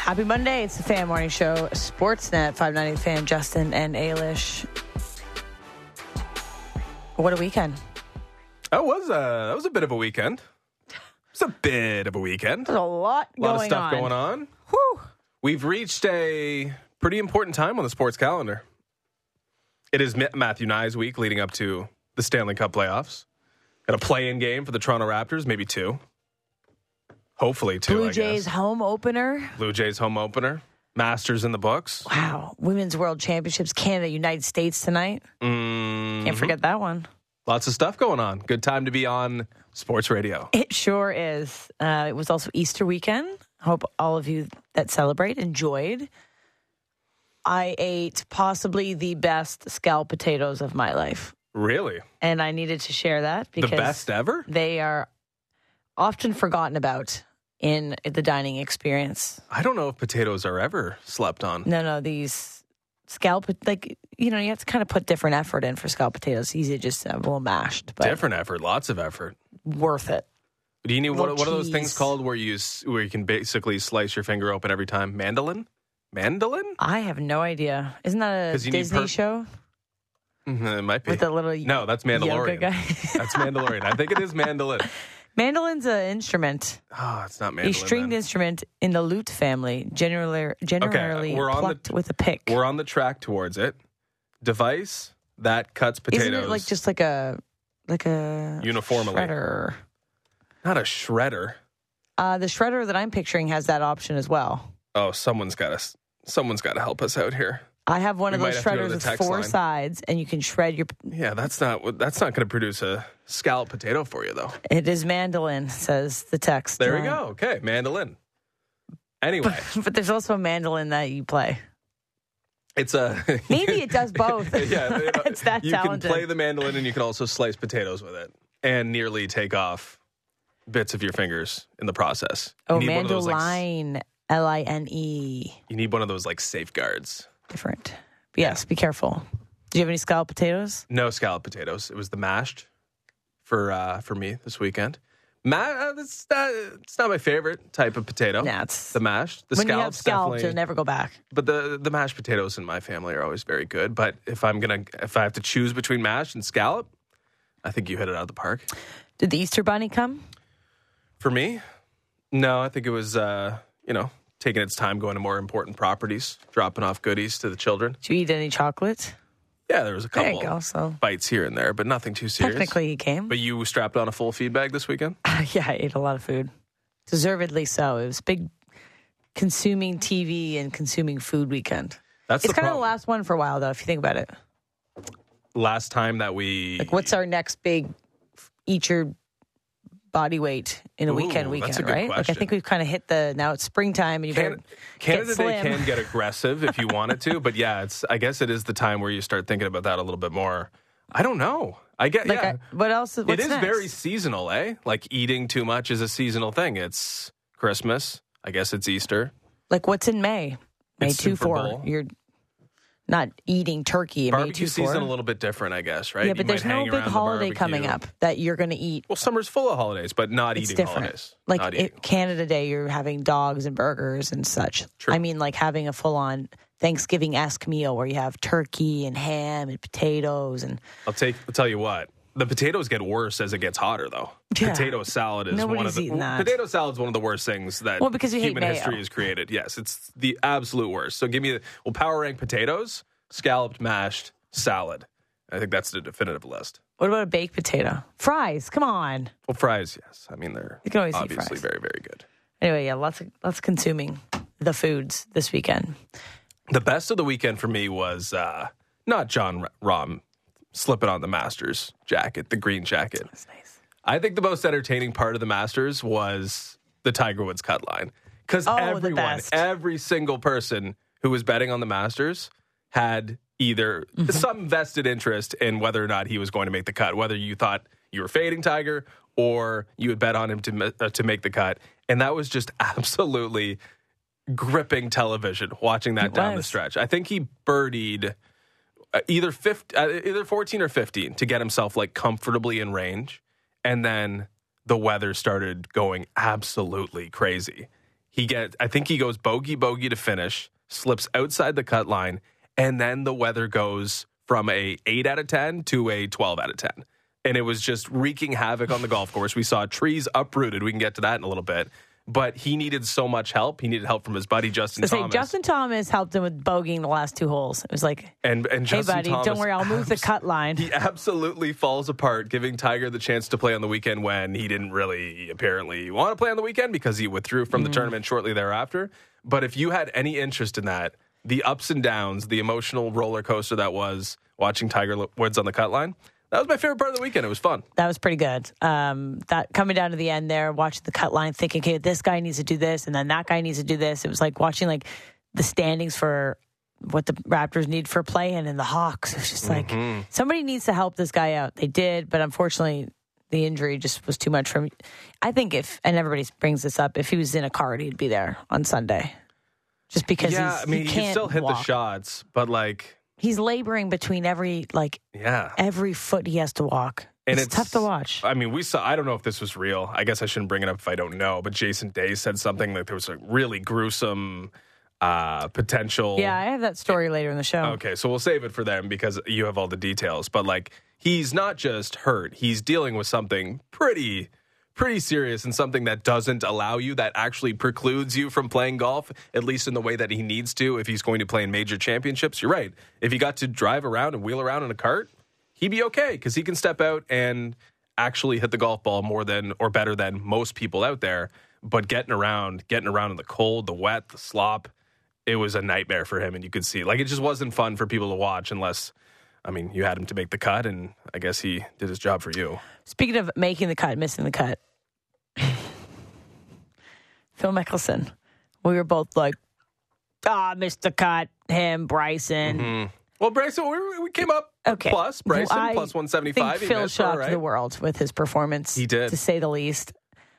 Happy Monday. It's the Fan Morning Show. Sportsnet 590 Fan, Justin and Ailish. What a weekend. That was a bit of a weekend. It's a bit of a weekend. There's a lot going on. A lot of stuff going on. Whew. We've reached a pretty important time on the sports calendar. It is Matthew Nye's week leading up to the Stanley Cup playoffs. Got a play-in game for the Toronto Raptors, maybe two. Hopefully two, Blue Jays home opener. Blue Jays home opener. Masters in the books. Wow. Women's World Championships, Canada, United States tonight. Can't forget that one. Lots of stuff going on. Good time to be on sports radio. It sure is. It was also Easter weekend. Hope all of you that celebrate enjoyed. I ate possibly the best scalloped potatoes of my life. Really? And I needed to share that because the best ever? They are often forgotten about in the dining experience. I don't know if potatoes are ever slept on. No, these scallop, you have to kind of put different effort in for scalloped potatoes. It's easy to just have a little mashed. But different effort, lots of effort. Worth it. Do you need what are those cheese. things called where you can basically slice your finger open every time? Mandolin? I have no idea. Isn't that a Disney show? It might be. With the little no, that's Mandalorian. yoga guy. That's Mandalorian. I think it is mandolin. Mandolin's an instrument. Oh, it's not mandolin. A stringed instrument in the lute family, generally plucked with a pick. We're on the track towards it. Device that cuts potatoes. Isn't it just like a uniformly shredder? Not a shredder. The shredder that I'm picturing has that option as well. Oh, someone's got to help us out here. I have one of those shredders with four sides, and you can shred your. Yeah, that's not going to produce a scalloped potato for you, though. It is mandolin, says the text. There we go. Okay, mandolin. Anyway, but there's also a mandolin that you play. It's a maybe it does both. Yeah, it's that you talented. You can play the mandolin, and you can also slice potatoes with it, and nearly take off bits of your fingers in the process. Oh, mandoline, Line. You need one of those safeguards. Different. But yes, be careful. Do you have any scalloped potatoes? No scalloped potatoes. It was the mashed for me this weekend. It's not my favorite type of potato. Nah, it's the mashed. The when you have scallops, you'll never go back. But the mashed potatoes in my family are always very good. But if I have to choose between mashed and scallop, I think you hit it out of the park. Did the Easter Bunny come? For me? No, I think it was taking its time going to more important properties, dropping off goodies to the children. Did you eat any chocolate? Yeah, there was a couple bites here and there, but nothing too serious. Technically, he came. But you strapped on a full feed bag this weekend? Yeah, I ate a lot of food. Deservedly so. It was a big consuming TV and consuming food weekend. It's kind of the last one for a while, though, if you think about it. Last time that we... what's our next big eat your body weight in a weekend, that's a good right? question. I think we've kind of hit now it's springtime and Canada Day can get aggressive if you want it to, but yeah, I guess it is the time where you start thinking about that a little bit more. I don't know. What else? What's it is next? very seasonal, eh? Eating too much is a seasonal thing. It's Christmas. I guess it's Easter. What's in May? May it's 2-4. You're not eating turkey in May 2-4. Barbecue season a little bit different, I guess, right? Yeah, but there's no big holiday coming up that you're going to eat. Well, summer's full of holidays, but not it's eating different. holidays. Canada Day, you're having dogs and burgers and such. True. I mean, having a full-on Thanksgiving-esque meal where you have turkey and ham and potatoes and. I'll tell you what. The potatoes get worse as it gets hotter, though. Yeah. Potato salad is eating that. Potato salad is one of the worst things that because you human hate history mayo. has created. Yes, it's the absolute worst. So we'll power rank potatoes, scalloped, mashed, salad. I think that's the definitive list. What about a baked potato? Fries, come on. Well, fries, yes. I mean, they're you can always obviously eat fries. very, very good. Anyway, yeah, lots consuming the foods this weekend. The best of the weekend for me was not John Rahm slipping on the Masters jacket, the green jacket. That's nice. I think the most entertaining part of the Masters was the Tiger Woods cut line. Because every single person who was betting on the Masters had either some vested interest in whether or not he was going to make the cut, whether you thought you were fading Tiger or you had bet on him to make the cut. And that was just absolutely gripping television, watching that down the stretch. I think he birdied either 14 or 15 to get himself comfortably in range. And then the weather started going absolutely crazy. I think he goes bogey to finish, slips outside the cut line, and then the weather goes from a 8 out of 10 to a 12 out of 10. And it was just wreaking havoc on the golf course. We saw trees uprooted. We can get to that in a little bit. But he needed so much help. He needed help from his buddy, Justin Thomas. Justin Thomas helped him with bogeying the last 2 holes. It was like, hey, buddy, Thomas, don't worry, I'll move the cut line. He absolutely falls apart, giving Tiger the chance to play on the weekend when he didn't really apparently want to play on the weekend because he withdrew from the tournament shortly thereafter. But if you had any interest in that, the ups and downs, the emotional roller coaster that was watching Tiger Woods on the cut line, that was my favorite part of the weekend. It was fun. That was pretty good. That coming down to the end there, watching the cut line, thinking, okay, this guy needs to do this, and then that guy needs to do this. It was like watching like the standings for what the Raptors need for playing and the Hawks. It was just like somebody needs to help this guy out. They did, but unfortunately, the injury just was too much for me. I think and everybody brings this up, if he was in a cart, he'd be there on Sunday. Just because he can still hit walk. The shots, but like he's laboring between every foot he has to walk. And it's tough to watch. I mean, I don't know if this was real. I guess I shouldn't bring it up if I don't know, but Jason Day said something like there was a really gruesome potential. Yeah, I have that story later in the show. Okay, so we'll save it for them because you have all the details. But like, he's not just hurt. He's dealing with something pretty serious and something that doesn't allow you, that actually precludes you from playing golf, at least in the way that he needs to if he's going to play in major championships. You're right. If he got to drive around and wheel around in a cart, he'd be okay because he can step out and actually hit the golf ball more than or better than most people out there. But getting around in the cold, the wet, the slop, it was a nightmare for him. And you could see, like, it just wasn't fun for people to watch unless, I mean, you had him to make the cut, and I guess he did his job for you. Speaking of making the cut, missing the cut, Phil Mickelson, we were both like, missed the cut, him, Bryson. Mm-hmm. Well, Bryson, we came up plus. Bryson, plus 175. I think Phil shocked the world with his performance. He did. To say the least.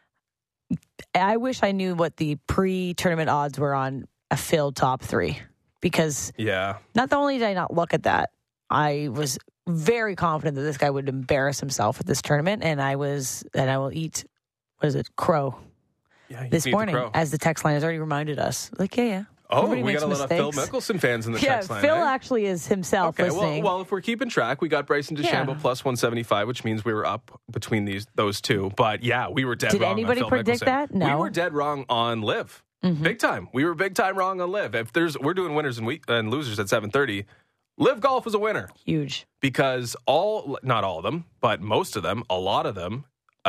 I wish I knew what the pre-tournament odds were on a Phil top 3. Because not only did I not look at that, I was very confident that this guy would embarrass himself at this tournament, and I will eat, crow this morning, as the text line has already reminded us. Like, yeah. Oh, we got a lot of Phil Mickelson fans in the text line. Phil actually is himself listening. Well, if we're keeping track, we got Bryson DeChambeau plus 175, which means we were up between those two. But yeah, we were dead wrong on Phil Mickelson. Did anybody predict that? No. We were dead wrong on Liv. Mm-hmm. Big time. We were big time wrong on Liv. We're doing winners and losers at 7:30. Liv Golf was a winner. Huge. Because not all of them, but most of them, a lot of them,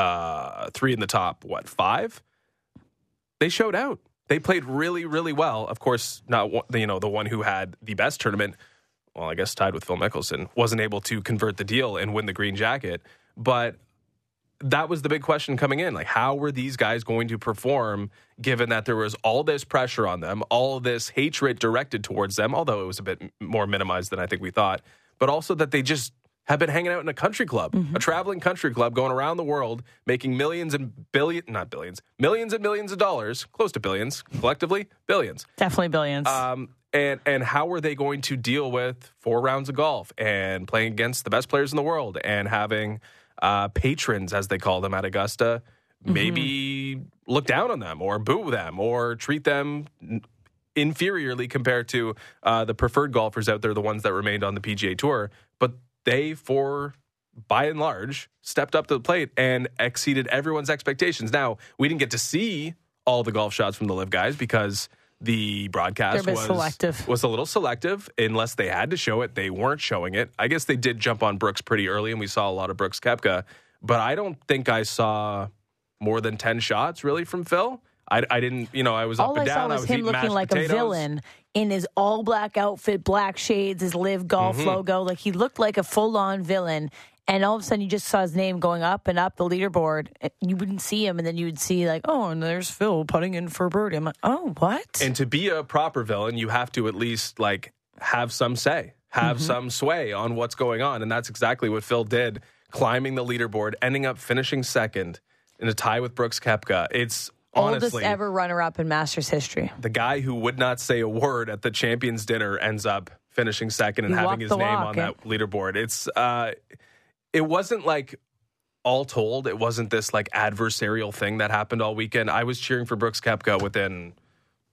3 in the top, 5? They showed out. They played really, really well. Of course, not the one who had the best tournament, well, I guess tied with Phil Mickelson, wasn't able to convert the deal and win the green jacket. But that was the big question coming in. Like, how were these guys going to perform given that there was all this pressure on them, all this hatred directed towards them, although it was a bit more minimized than I think we thought, but also that they just have been hanging out in a country club, a traveling country club, going around the world, making millions and millions and millions of dollars, close to billions, collectively, billions. Definitely billions. And how were they going to deal with 4 rounds of golf and playing against the best players in the world and having patrons, as they call them at Augusta, maybe look down on them or boo them or treat them inferiorly compared to the preferred golfers out there, the ones that remained on the PGA Tour. But they, by and large, stepped up to the plate and exceeded everyone's expectations. Now, we didn't get to see all the golf shots from the Live guys because the broadcast was a little selective. Unless they had to show it, they weren't showing it. I guess they did jump on Brooks pretty early, and we saw a lot of Brooks Koepka. But I don't think I saw more than 10 shots, really, from Phil. I didn't, I was up and down. All I saw was him looking like a villain in his all-black outfit, black shades, his Live Golf logo. Like, he looked like a full-on villain. And all of a sudden, you just saw his name going up and up the leaderboard. You wouldn't see him, and then you would see, like, oh, and there's Phil putting in for birdie. I'm like, oh, what? And to be a proper villain, you have to at least, like, have some say, have some sway on what's going on. And that's exactly what Phil did, climbing the leaderboard, ending up finishing second in a tie with Brooks Koepka. It's honestly oldest ever runner-up in Masters history. The guy who would not say a word at the Champions Dinner ends up finishing second and having his name on that leaderboard. It wasn't like all told. It wasn't this like adversarial thing that happened all weekend. I was cheering for Brooks Koepka within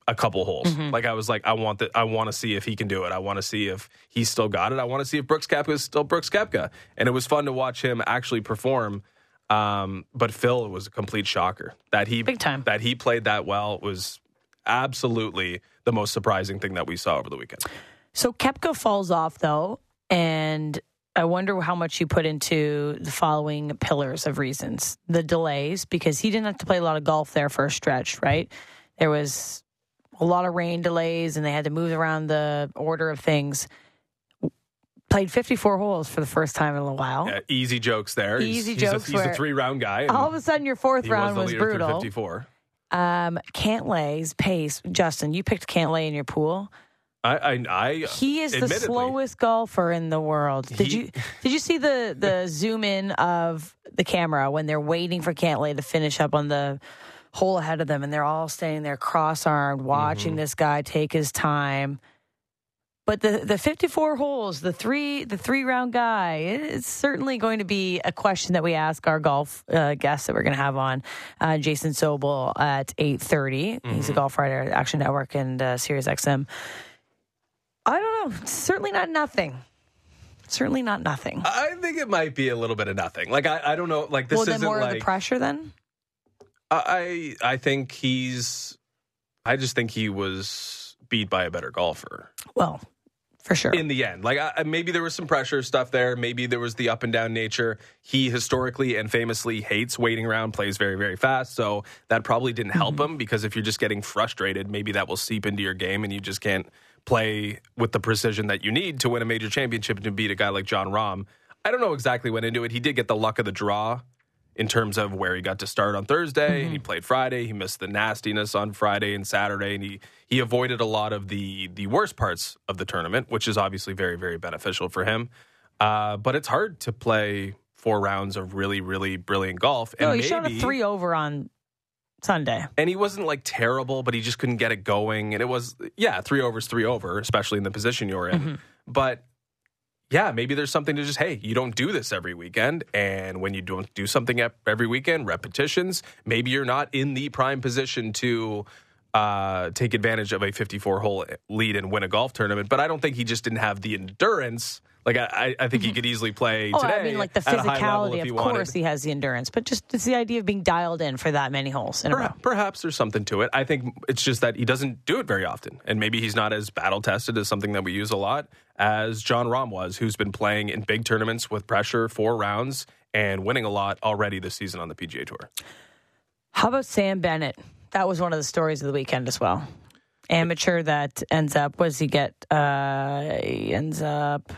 a couple holes. Like I was like, I want to see if he can do it. I want to see if he's still got it. I want to see if Brooks Koepka is still Brooks Koepka. And it was fun to watch him actually perform. But Phil, it was a complete shocker that he played that well. It was absolutely the most surprising thing that we saw over the weekend. So Koepka falls off though, and I wonder how much you put into the following pillars of reasons. The delays, because he didn't have to play a lot of golf there for a stretch, right? There was a lot of rain delays, and they had to move around the order of things. Played 54 holes for the first time in a while. Yeah, easy jokes there. He's a 3-round guy. All of a sudden, your fourth round was brutal. 54. Cantlay's pace. Justin, you picked Cantlay in your pool. He is the slowest golfer in the world. Did you see the zoom in of the camera when they're waiting for Cantlay to finish up on the hole ahead of them, and they're all standing there cross-armed watching this guy take his time? But the 54 holes, the three-round guy, it's certainly going to be a question that we ask our golf guests that we're going to have on, Jason Sobel at 8:30. He's a golf writer at Action Network and SiriusXM. I don't know. Certainly not nothing. Certainly not nothing. I think it might be a little bit of nothing. Like, I don't know. Like, this isn't like... Well, then more of the pressure then? I think I just think he was beat by a better golfer. Well, for sure. In the end. Like, maybe there was some pressure stuff there. Maybe there was the up and down nature. He historically and famously hates waiting around, plays very, very fast. So that probably didn't help him, because if you're just getting frustrated, maybe that will seep into your game and you just can't play with the precision that you need to win a major championship and to beat a guy like Jon Rahm. I don't know exactly what went into it. He did get the luck of the draw in terms of where he got to start on Thursday, and he played Friday. He missed the nastiness on Friday and Saturday, and he avoided a lot of the worst parts of the tournament, which is obviously very, very beneficial for him. But it's hard to play 4 rounds of really, really brilliant golf. And he shot a 3 over on Sunday. And he wasn't like terrible, but he just couldn't get it going. And it was, 3 over is 3 over, especially in the position you're in. But yeah, maybe there's something to just, hey, you don't do this every weekend. And when you don't do something every weekend, repetitions, maybe you're not in the prime position to take advantage of a 54-hole lead and win a golf tournament. But I don't think he just didn't have the endurance. Like, I think he could easily play today. I mean, like the physicality, of course he has the endurance. But just it's the idea of being dialed in for that many holes in a row. Perhaps there's something to it. I think it's just that he doesn't do it very often. And maybe he's not as battle-tested as something that we use a lot as Jon Rahm was, who's been playing in big tournaments with pressure, 4 rounds, and winning a lot already this season on the PGA Tour. How about Sam Bennett? That was one of the stories of the weekend as well. Amateur that ends up, what does he get? He ends up...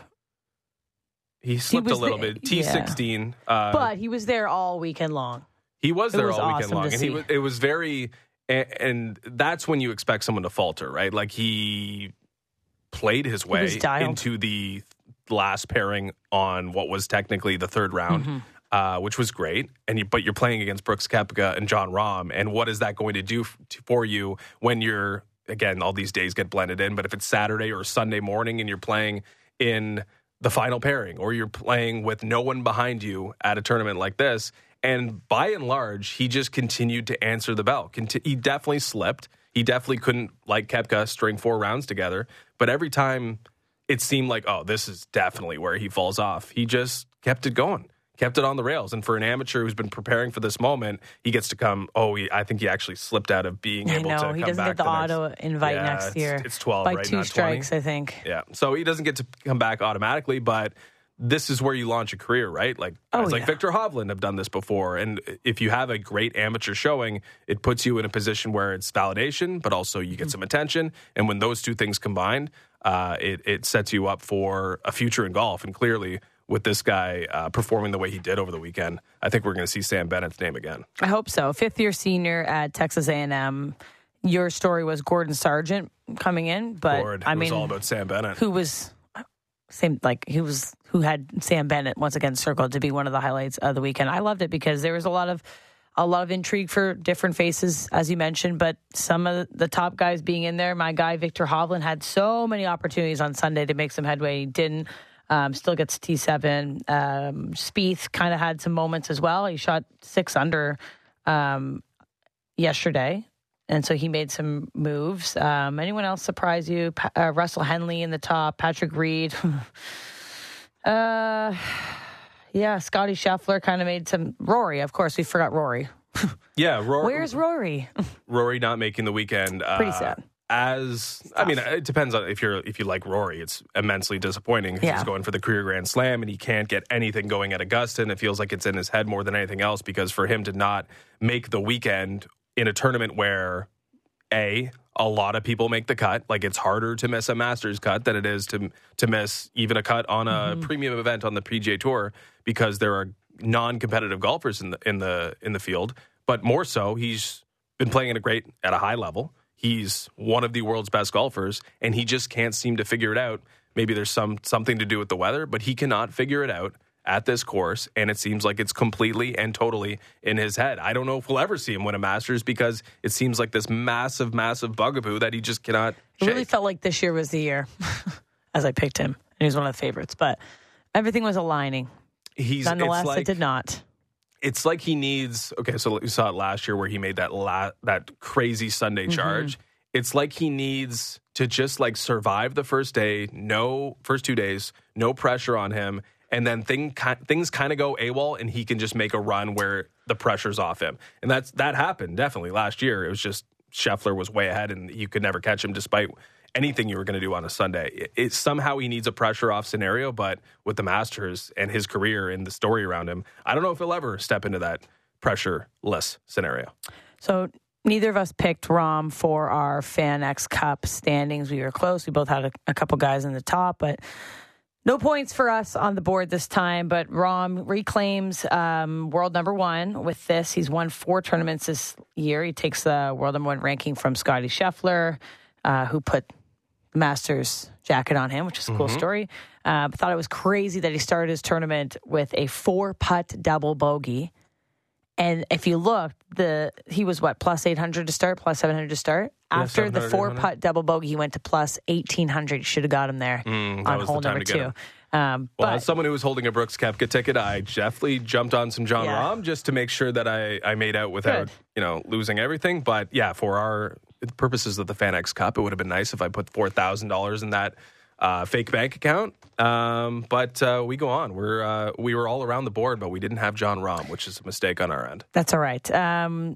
He slipped a little bit. T16. But he was there all weekend long. He was there all weekend awesome long. And it was very... And that's when you expect someone to falter, right? Like, he played his way into the last pairing on what was technically the 3rd round, which was great. But you're playing against Brooks Koepka and Jon Rahm. And what is that going to do for you when you're... Again, all these days get blended in. But if it's Saturday or Sunday morning and you're playing in... the final pairing, or you're playing with no one behind you at a tournament like this. And by and large, he just continued to answer the bell. He definitely slipped. He definitely couldn't, like Koepka, string 4 rounds together. But every time it seemed like, oh, this is definitely where he falls off, he just kept it going, kept it on the rails. And for an amateur who's been preparing for this moment, he gets to come, I think he actually slipped out of being able to come back. He doesn't get the auto invite next year. It's 12, by right? 2 not strikes, 20. I think. Yeah, so he doesn't get to come back automatically, but this is where you launch a career, right? Like guys like Victor Hovland have done this before. And if you have a great amateur showing, it puts you in a position where it's validation, but also you get some attention. And when those two things combined, it sets you up for a future in golf. And clearly, with this guy performing the way he did over the weekend, I think we're going to see Sam Bennett's name again. I hope so. 5th-year senior at Texas A&M. Your story was Gordon Sargent coming in, but it was all about Sam Bennett, who had Sam Bennett once again circled to be one of the highlights of the weekend. I loved it because there was a lot of intrigue for different faces, as you mentioned, but some of the top guys being in there. My guy Victor Hovland had so many opportunities on Sunday to make some headway. He didn't. Still gets T7. Spieth kind of had some moments as well. He shot 6 under yesterday and so he made some moves. Anyone else surprise you? Russell Henley in the top, Patrick Reed. Yeah, Scotty Scheffler kind of made some. Rory, of course, we forgot Rory. Yeah, Rory. Where's Rory? Rory not making the weekend. Pretty sad. I mean, it depends on if you like Rory. It's immensely disappointing because he's going for the career Grand Slam and he can't get anything going at Augusta, and it feels like it's in his head more than anything else, because for him to not make the weekend in a tournament where a lot of people make the cut, like it's harder to miss a Masters cut than it is to miss even a cut on a premium event on the PGA Tour, because there are non-competitive golfers in the field. But more so, he's been playing at a high level. He's one of the world's best golfers, and he just can't seem to figure it out. Maybe there's something to do with the weather, but he cannot figure it out at this course, and it seems like it's completely and totally in his head. I don't know if we'll ever see him win a Masters, because it seems like this massive, massive bugaboo that he just cannot shake. It really felt like this year was the year, as I picked him, and he was one of the favorites, but everything was aligning. Nonetheless, it did not. It's like he needs, so we saw it last year where he made that crazy Sunday charge. It's like he needs to just like survive the first 2 days, no pressure on him, and then things kind of go AWOL, and he can just make a run where the pressure's off him. And that happened definitely last year. It was just Scheffler was way ahead, and you could never catch him despite anything you were going to do on a Sunday. Somehow he needs a pressure off scenario, but with the Masters and his career and the story around him, I don't know if he'll ever step into that pressure-less scenario. So neither of us picked Rahm for our FanX Cup standings. We were close. We both had a couple guys in the top, but no points for us on the board this time. But Rahm reclaims world number one with this. He's won 4 tournaments this year. He takes the world number one ranking from Scotty Scheffler, who put Masters jacket on him, which is a cool story. But thought it was crazy that he started his tournament with a 4-putt double bogey. And if you look, he was plus 800 to start, plus 700 to start. After the 4-putt double bogey, he went to plus 1800. You should have got him there on hole number 2. Well, as someone who was holding a Brooks Koepka ticket, I definitely jumped on some Jon Rahm just to make sure that I made out without losing everything. But yeah, for our purposes of the FanX Cup, it would have been nice if I put $4,000 in that fake bank account. But we go on. We were all around the board, but we didn't have Jon Rahm, which is a mistake on our end. That's all right. The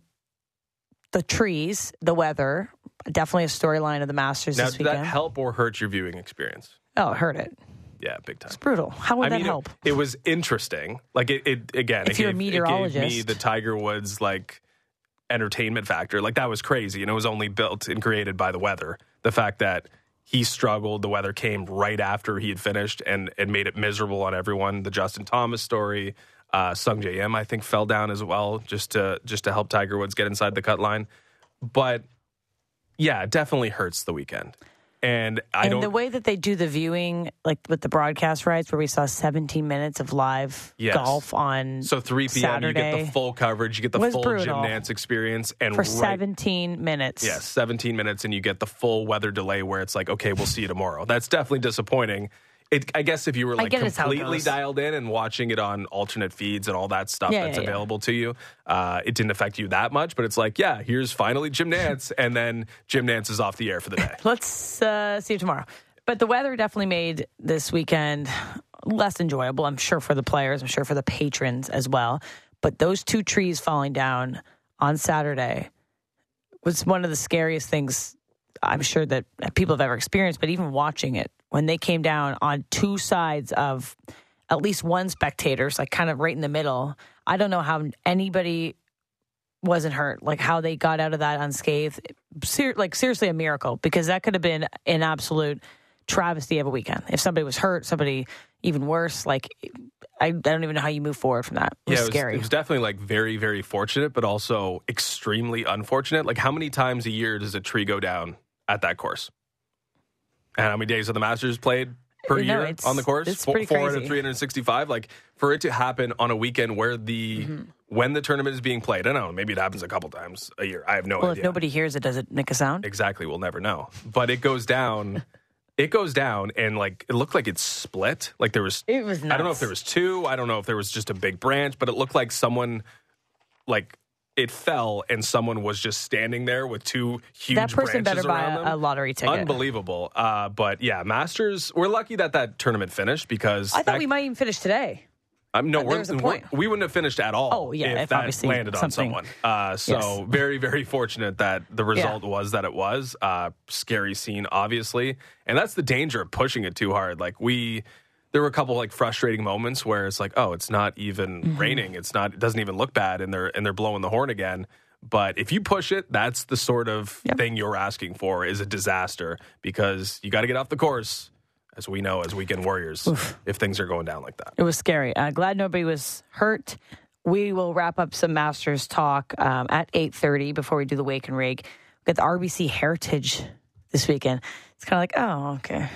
trees, the weather, definitely a storyline of the Masters this weekend. Did that help or hurt your viewing experience? Oh, it hurt it. Yeah, big time. It's brutal. How would that help? It was interesting. Like it again. If you're a meteorologist, it gave me the Tiger Woods entertainment factor. Like that was crazy, and it was only built and created by the weather. The fact that he struggled, the weather came right after he had finished and made it miserable on everyone. The Justin Thomas story, Sung J M I think fell down as well just to help Tiger Woods get inside the cut line. But yeah, it definitely hurts the weekend. And the way that they do the viewing, like with the broadcast rights, where we saw 17 minutes of live golf on so 3 p.m. Saturday, you get the full coverage, you get the full Jim Nantz experience, and for 17 minutes. Yes, 17 minutes, and you get the full weather delay where it's like, okay, we'll see you tomorrow. That's definitely disappointing. I guess if you were completely dialed in and watching it on alternate feeds and all that stuff that's available to you, it didn't affect you that much. But it's like, here's finally Jim Nantz, and then Jim Nantz is off the air for the day. Let's see you tomorrow. But the weather definitely made this weekend less enjoyable, I'm sure, for the players. I'm sure for the patrons as well. But those 2 trees falling down on Saturday was one of the scariest things I'm sure that people have ever experienced. But even watching it, when they came down on 2 sides of at least one spectator's, like kind of right in the middle, I don't know how anybody wasn't hurt, like how they got out of that unscathed. Seriously, a miracle, because that could have been an absolute travesty of a weekend. If somebody was hurt, somebody even worse, I don't even know how you move forward from that. It was scary. It was definitely very, very fortunate, but also extremely unfortunate. Like, how many times a year does a tree go down at that course? And how many days have the Masters played per year on the course? It's pretty crazy. 4 out of 365. Like, for it to happen on a weekend where when the tournament is being played, I don't know, maybe it happens a couple times a year. I have no idea. Well, if nobody hears it, does it make a sound? Exactly. We'll never know. But it goes down. It goes down, and it looked like it split. Like there was. It was nuts. I don't know if there was 2. I don't know if there was just a big branch, but it looked like someone it fell and someone was just standing there with two huge that person branches better buy around them. a lottery ticket. Unbelievable. But yeah, Masters, we're lucky that tournament finished because I thought we might even finish today. No, we wouldn't have finished at all if that landed on someone. So very, very fortunate that the result was that it was. Scary scene, obviously. And that's the danger of pushing it too hard. Like there were a couple like frustrating moments where it's like, oh, it's not even raining. It doesn't even look bad, and they're blowing the horn again. But if you push it, that's the sort of thing you're asking for is a disaster because you got to get off the course. As we know, as weekend warriors, if things are going down like that. It was scary. Glad nobody was hurt. We will wrap up some Masters talk at 8:30 before we do the Wake and Rake. We got the RBC Heritage this weekend. It's kind of like, oh, okay.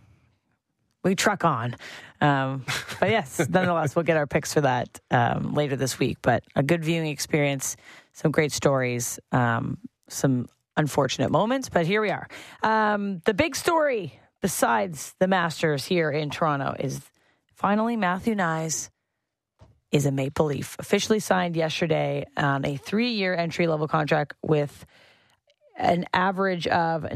We truck on. But yes, nonetheless, we'll get our picks for that later this week. But a good viewing experience, some great stories, some unfortunate moments. But here we are. The big story besides the Masters here in Toronto is finally Matthew Knies is a Maple Leaf. Officially signed yesterday on a 3-year entry-level contract with an average of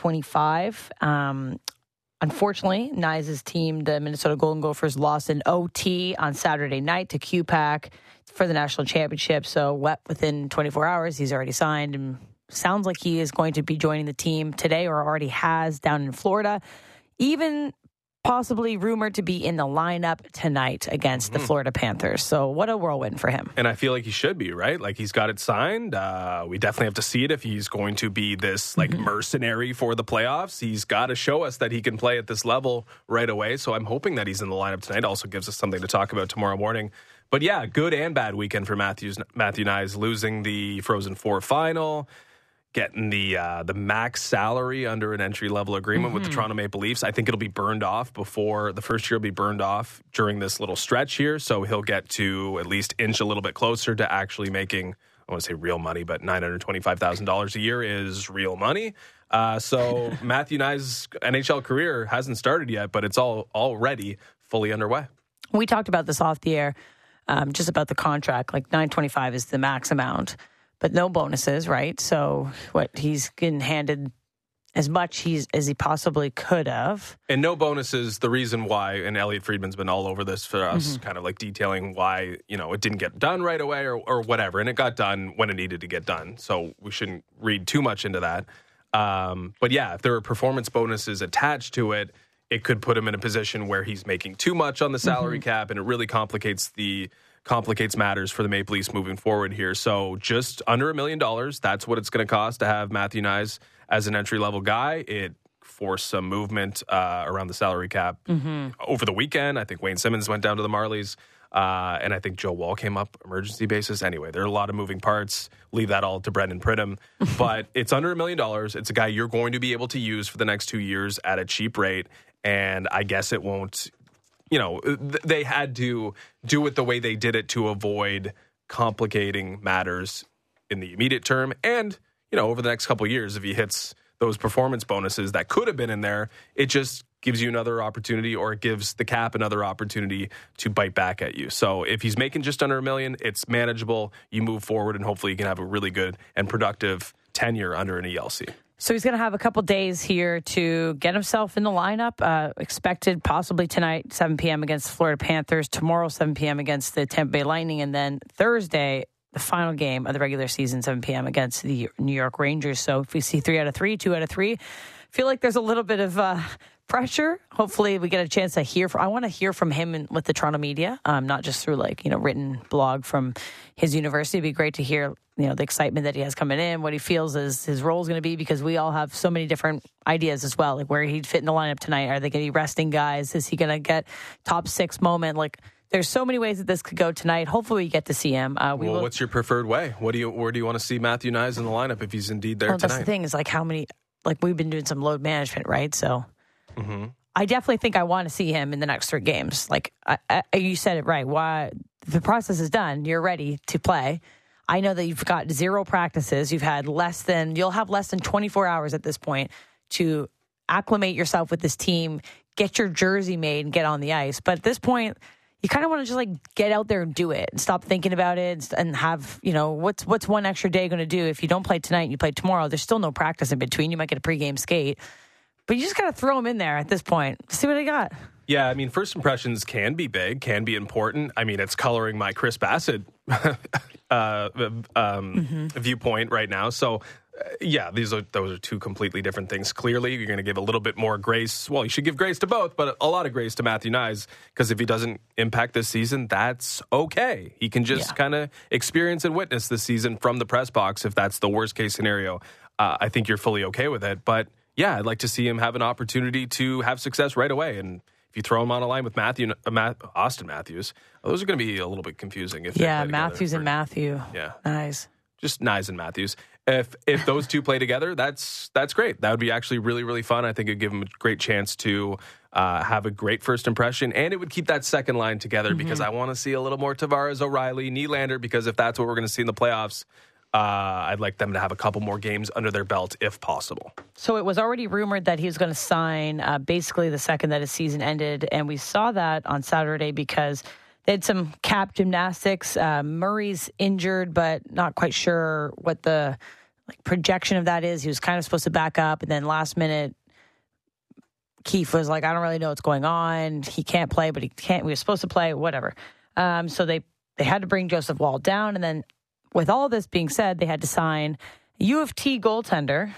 $925. Unfortunately, Knies' team, the Minnesota Golden Gophers, lost in OT on Saturday night to QPAC for the national championship. So within 24 hours, he's already signed and sounds like he is going to be joining the team today or already has down in Florida. Even possibly rumored to be in the lineup tonight against the Florida Panthers. So what a whirlwind for him. And I feel like he should be, right? Like he's got it signed. We definitely have to see it if he's going to be this like mercenary for the playoffs. He's got to show us that he can play at this level right away. So I'm hoping that he's in the lineup tonight. Also gives us something to talk about tomorrow morning. But yeah, good and bad weekend for Matthew Knies, losing the Frozen Four final, getting the max salary under an entry-level agreement with the Toronto Maple Leafs. I think it'll be burned off before the first year will be burned off during this little stretch here. So he'll get to at least inch a little bit closer to actually making, I want to say real money, but $925,000 a year is real money. So Matthew Knies' NHL career hasn't started yet, but it's already fully underway. We talked about this off the air, just about the contract. Like $925 is the max amount. But no bonuses, right? So he's getting handed as much as he possibly could have. And no bonuses, the reason why, and Elliot Friedman's been all over this for us, kind of like detailing why, it didn't get done right away or whatever. And it got done when it needed to get done. So we shouldn't read too much into that. But yeah, if there are performance bonuses attached to it, it could put him in a position where he's making too much on the salary cap, and it really complicates matters for the Maple Leafs moving forward here. So just under $1 million, that's what it's going to cost to have Matthew Knies as an entry-level guy. It forced some movement around the salary cap over the weekend. I think Wayne Simmons went down to the Marlies, and I think Joe Woll came up emergency basis. Anyway, there are a lot of moving parts. Leave that all to Brendan Pridham. But it's under $1 million. It's a guy you're going to be able to use for the next 2 years at a cheap rate, and I guess it won't... they had to do it the way they did it to avoid complicating matters in the immediate term. And, over the next couple of years, if he hits those performance bonuses that could have been in there, it just gives you another opportunity, or it gives the cap another opportunity to bite back at you. So if he's making just under $1 million, it's manageable. You move forward, and hopefully you can have a really good and productive tenure under an ELC. So he's going to have a couple days here to get himself in the lineup. Expected possibly tonight, 7 p.m. against the Florida Panthers. Tomorrow, 7 p.m. against the Tampa Bay Lightning. And then Thursday, the final game of the regular season, 7 p.m. against the New York Rangers. So if we see 3 out of 3, 2 out of 3, feel like there's a little bit of pressure. Hopefully we get a chance to hear I want to hear from him with the Toronto media, not just through written blog from his university. It'd be great to hear the excitement that he has coming in, what he feels is his role is going to be, because we all have so many different ideas as well, like where he'd fit in the lineup tonight. Are they going to be resting guys? Is he going to get top 6 moment? Like, there's so many ways that this could go tonight. Hopefully we get to see him. What's your preferred way? Where do you want to see Matthew Knies in the lineup if he's indeed there tonight? That's the thing, is how many, we've been doing some load management, right? So I definitely think I want to see him in the next 3 games. You said it right. Why the process is done. You're ready to play. I know that you've got 0 practices. You'll have less than 24 hours at this point to acclimate yourself with this team, get your jersey made, and get on the ice. But at this point, you kind of want to just like get out there and do it and stop thinking about it and have, what's one extra day going to do? If you don't play tonight and you play tomorrow, there's still no practice in between. You might get a pregame skate, but you just got to throw them in there at this point. See what I got. Yeah, I mean, first impressions can be big, can be important. I mean, it's coloring my Chris Bassett viewpoint right now. So, those are two completely different things. Clearly, you're going to give a little bit more grace. Well, you should give grace to both, but a lot of grace to Matthew Knies, because if he doesn't impact this season, that's okay. He can just kind of experience and witness this season from the press box if that's the worst case scenario. I think you're fully okay with it. But, yeah, I'd like to see him have an opportunity to have success right away. And if you throw him on a line with Austin Matthews, those are going to be a little bit confusing. If Matthews and Matthew. Yeah. Nice. Just Knies and Matthews. If those two play together, that's great. That would be actually really, really fun. I think it would give them a great chance to have a great first impression, and it would keep that second line together because I want to see a little more Tavares, O'Reilly, Nylander, because if that's what we're going to see in the playoffs, I'd like them to have a couple more games under their belt if possible. So it was already rumored that he was going to sign basically the second that his season ended, and we saw that on Saturday because they had some cap gymnastics. Murray's injured, but not quite sure what the projection of that is. He was kind of supposed to back up, and then last minute, Keefe was like, I don't really know what's going on. He can't play, but he can't. We were supposed to play, whatever. So they had to bring Joseph Woll down, and then with all this being said, they had to sign U of T goaltender,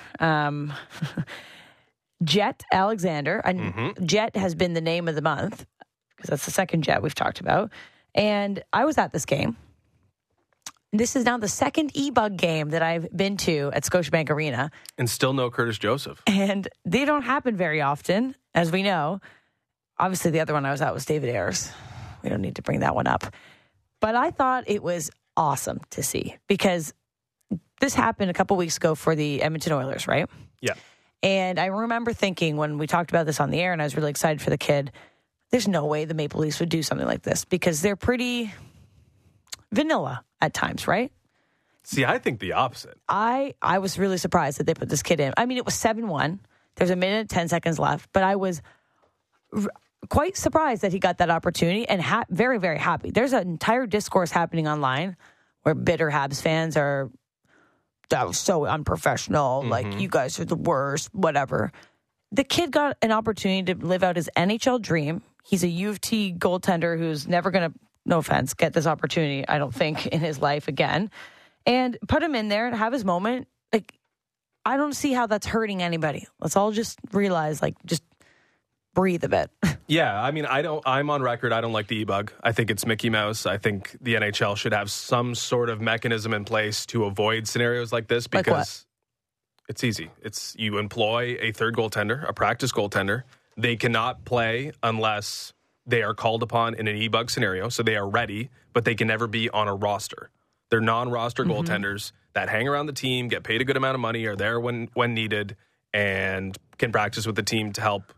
Jet Alexander. And Jet has been the name of the month because that's the second Jet we've talked about. And I was at this game. This is now the second E-Bug game that I've been to at Scotiabank Arena. And still no Curtis Joseph. And they don't happen very often, as we know. Obviously, the other one I was at was David Ayres. We don't need to bring that one up. But I thought it was awesome to see because this happened a couple weeks ago for the Edmonton Oilers, right? Yeah. And I remember thinking when we talked about this on the air, and I was really excited for the kid, there's no way the Maple Leafs would do something like this because they're pretty vanilla at times, right? See, I think the opposite. I was really surprised that they put this kid in. I mean, it was 7-1. There's a minute and 10 seconds left, but I was quite surprised that he got that opportunity and very, very happy. There's an entire discourse happening online where bitter Habs fans are, that was so unprofessional, like, you guys are the worst, whatever. The kid got an opportunity to live out his NHL dream. He's a U of T goaltender who's never going to, no offense, get this opportunity, I don't think, in his life again. And put him in there and have his moment. Like, I don't see how that's hurting anybody. Let's all just realize, just breathe a bit. Yeah, I mean, I'm on record. I don't like the E-Bug. I think it's Mickey Mouse. I think the NHL should have some sort of mechanism in place to avoid scenarios like this because it's easy. It's you employ a third goaltender, a practice goaltender. They cannot play unless they are called upon in an E-Bug scenario, so they are ready, but they can never be on a roster. They're non-roster goaltenders that hang around the team, get paid a good amount of money, are there when needed, and can practice with the team to help,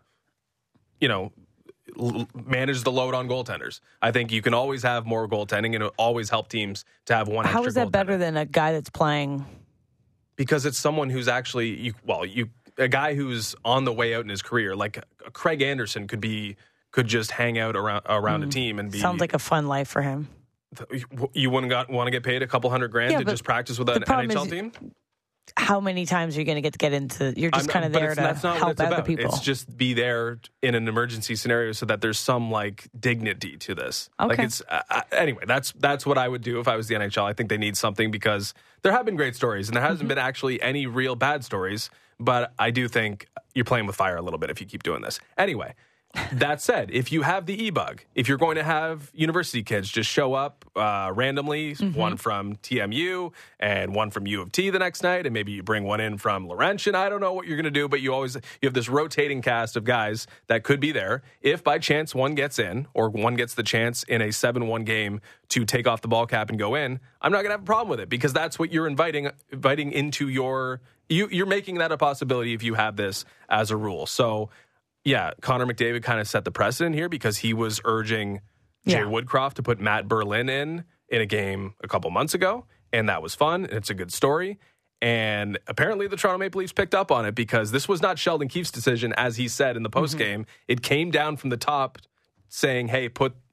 manage the load on goaltenders. I think you can always have more goaltending, and it'll always help teams to have one extra goaltender. How is that better than a guy that's playing? Because it's someone who's actually, a guy who's on the way out in his career, like Craig Anderson could just hang out around a team and be. Sounds like a fun life for him. You wouldn't want to get paid a couple $100,000 to just practice with an NHL team? How many times are you going to get into? You're just kind of there to help other people. It's just be there in an emergency scenario so that there's some dignity to this. Okay. Anyway, that's what I would do if I was the NHL. I think they need something because there have been great stories and there hasn't been actually any real bad stories. But I do think you're playing with fire a little bit if you keep doing this. Anyway. That said, if you have the E-Bug, if you're going to have university kids just show up randomly, one from TMU and one from U of T the next night, and maybe you bring one in from Laurentian, I don't know what you're going to do, but you have this rotating cast of guys that could be there. If by chance one gets in, or one gets the chance in a 7-1 game to take off the ball cap and go in, I'm not going to have a problem with it because that's what you're inviting into your... You're making that a possibility if you have this as a rule. So... yeah, Connor McDavid kind of set the precedent here because he was urging Jay Woodcroft to put Matt Berlin in a game a couple months ago, and that was fun, and it's a good story. And apparently the Toronto Maple Leafs picked up on it because this was not Sheldon Keefe's decision, as he said in the postgame. It came down from the top saying, hey, put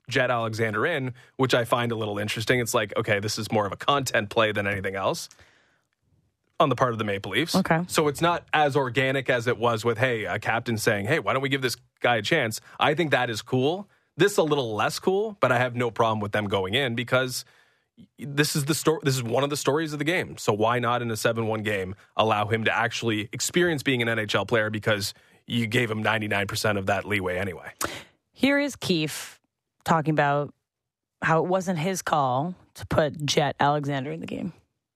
Jet Alexander in, which I find a little interesting. It's like, okay, this is more of a content play than anything else on the part of the Maple Leafs. Okay. So it's not as organic as it was with, hey, a captain saying, hey, why don't we give this guy a chance? I think that is cool. This is a little less cool, but I have no problem with them going in because this is the story. This is one of the stories of the game. So why not in a 7-1 game allow him to actually experience being an NHL player because you gave him 99% of that leeway anyway? Here is Keefe talking about how it wasn't his call to put Jet Alexander in the game.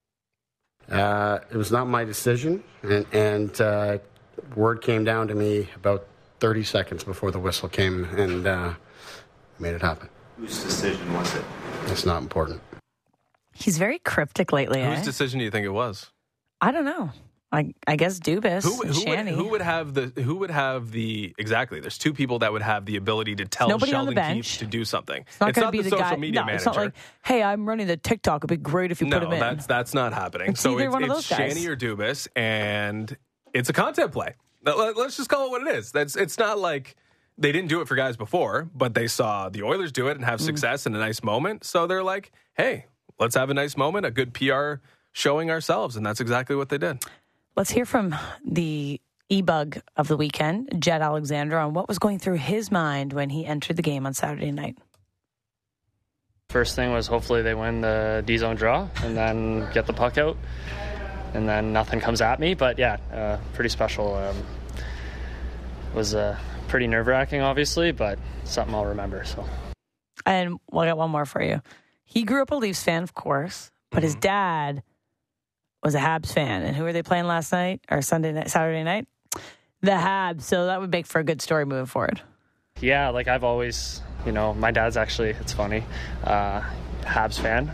It was not my decision, and word came down to me about 30 seconds before the whistle came, and made it happen. Whose decision was it? It's not important. He's very cryptic lately. Whose decision do you think it was? I don't know. I guess Dubas, Shanny. Who would have the exactly? There's two people that would have the ability to tell Nobody Sheldon Keefe to do something. It's not the social guy, media manager. It's not like, hey, I'm running the TikTok. It'd be great if you put him in. That's not happening. It's either one of those guys. Shanny or Dubas, and it's a content play. Let's just call it what it is. It's not like they didn't do it for guys before, but they saw the Oilers do it and have success in a nice moment. So they're like, hey, let's have a nice moment, a good PR showing ourselves, and that's exactly what they did. Let's hear from the e-bug of the weekend, Jet Alexander, on what was going through his mind when he entered the game on Saturday night. First thing was hopefully they win the D-zone draw and then get the puck out, and then nothing comes at me. But yeah, pretty special. Was pretty nerve-wracking, obviously, but something I'll remember. So, and we'll get one more for you. He grew up a Leafs fan, of course, but his dad was a Habs fan. And who were they playing last night or Saturday night? The Habs. So that would make for a good story moving forward. Yeah, like I've always, my dad's actually, it's funny, Habs fan.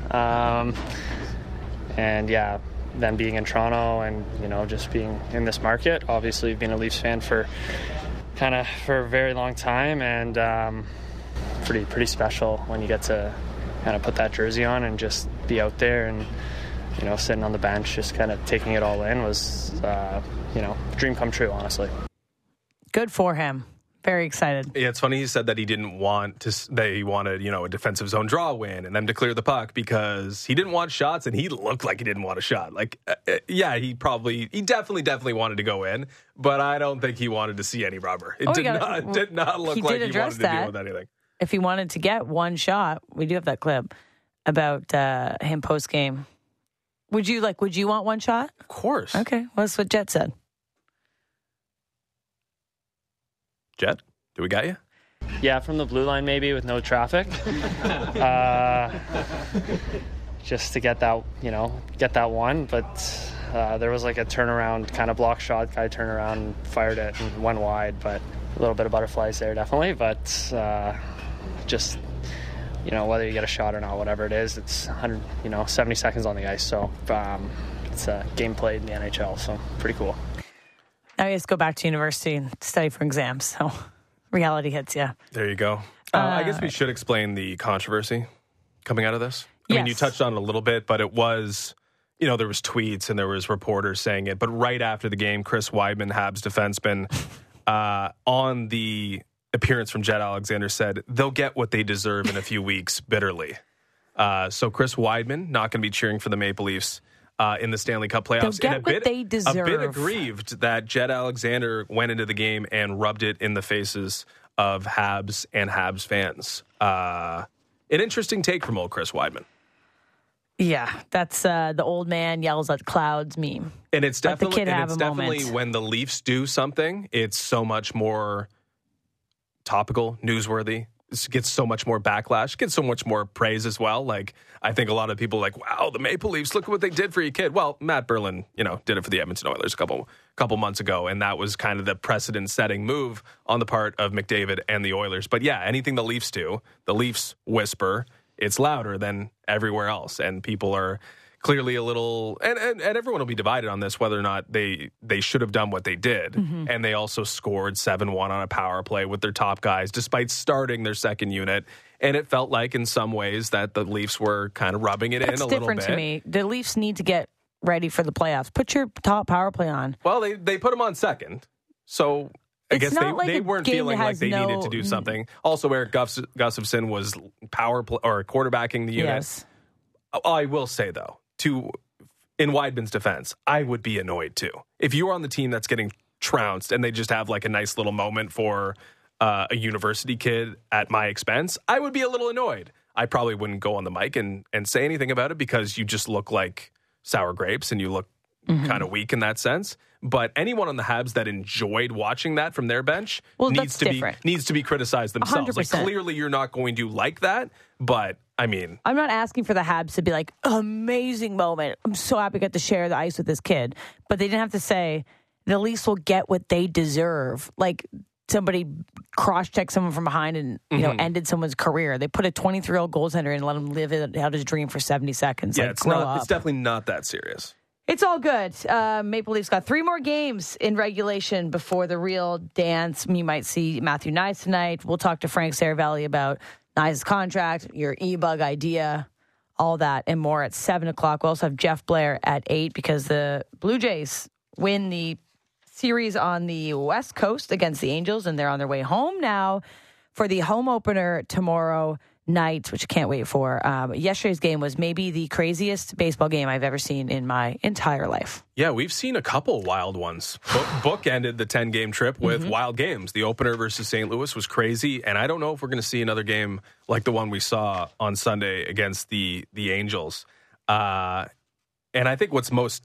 And yeah, them being in Toronto and, just being in this market, obviously being a Leafs fan for a very long time, and pretty special when you get to kind of put that jersey on and just be out there and, sitting on the bench, just kind of taking it all in was, dream come true, honestly. Good for him. Very excited. Yeah, it's funny he said that he didn't want to, he wanted, a defensive zone draw win and them to clear the puck because he didn't want shots, and he looked like he didn't want a shot. Like, he definitely wanted to go in, but I don't think he wanted to see any rubber. It did not look like he wanted to deal with anything. If he wanted to get one shot, we do have that clip about him post-game. Would you want one shot? Of course. Okay, well, that's what Jet said. Jet, do we got you? Yeah, from the blue line maybe with no traffic. Just to get that one. But there was like a turnaround kind of block shot. Guy turned around and fired it and went wide. But a little bit of butterflies there, definitely. But just, whether you get a shot or not, whatever it is, it's 70 seconds on the ice. So it's a game played in the NHL. So pretty cool. Now you just go back to university and study for exams. So reality hits you. There you go. I guess we should explain the controversy coming out of this. I mean, you touched on it a little bit, but it was, there was tweets and there was reporters saying it. But right after the game, Chris Weidman, Habs defenseman, on the appearance from Jet Alexander said, they'll get what they deserve in a few weeks, bitterly. So Chris Weidman, not going to be cheering for the Maple Leafs in the Stanley Cup playoffs. They'll get what they deserve. A bit aggrieved that Jet Alexander went into the game and rubbed it in the faces of Habs and Habs fans. An interesting take from old Chris Weidman. Yeah, that's the old man yells at clouds meme. And it's definitely moment. When the Leafs do something, it's so much more topical, newsworthy. It gets so much more backlash, gets so much more praise as well. Like, I think a lot of people are like, wow, the Maple Leafs, look at what they did for your kid. Well, Matt Berlin, did it for the Edmonton Oilers a couple months ago, and that was kind of the precedent-setting move on the part of McDavid and the Oilers. But yeah, anything the Leafs do, the Leafs whisper, it's louder than everywhere else, and people are clearly a little, and everyone will be divided on this, whether or not they should have done what they did. Mm-hmm. And they also scored 7-1 on a power play with their top guys, despite starting their second unit. And it felt like in some ways that the Leafs were kind of rubbing it in a little bit. That's different to me. The Leafs need to get ready for the playoffs. Put your top power play on. Well, they put them on second. So I guess they weren't feeling like they needed to do something. Also, Eric Gustafson was quarterbacking the unit. Yes. I will say, though, in Weidman's defense, I would be annoyed, too. If you were on the team that's getting trounced and they just have like a nice little moment for a university kid at my expense, I would be a little annoyed. I probably wouldn't go on the mic and say anything about it because you just look like sour grapes and you look kind of weak in that sense. But anyone on the Habs that enjoyed watching that from their bench needs to be criticized themselves. 100%. Like, clearly you're not going to like that, but I mean, I'm not asking for the Habs to be like, amazing moment. I'm so happy I got to share the ice with this kid. But they didn't have to say, the Leafs will get what they deserve. Like, somebody cross-checked someone from behind and ended someone's career. They put a 23-year-old goaltender in and let him live out his dream for 70 seconds. Yeah, like, it's definitely not that serious. It's all good. Maple Leafs got 3 more games in regulation before the real dance. You might see Matthew Knies tonight. We'll talk to Frank Saravalli about Knies' contract, your e-bug idea, all that and more at 7 o'clock. We'll also have Jeff Blair at 8 because the Blue Jays win the series on the West Coast against the Angels, and they're on their way home now for the home opener tomorrow night, which I can't wait for. Yesterday's game was maybe the craziest baseball game I've ever seen in my entire life. Yeah, we've seen a couple wild ones. Book ended the 10-game trip with wild games. The opener versus St. Louis was crazy, and I don't know if we're going to see another game like the one we saw on Sunday against the Angels. And I think what's most,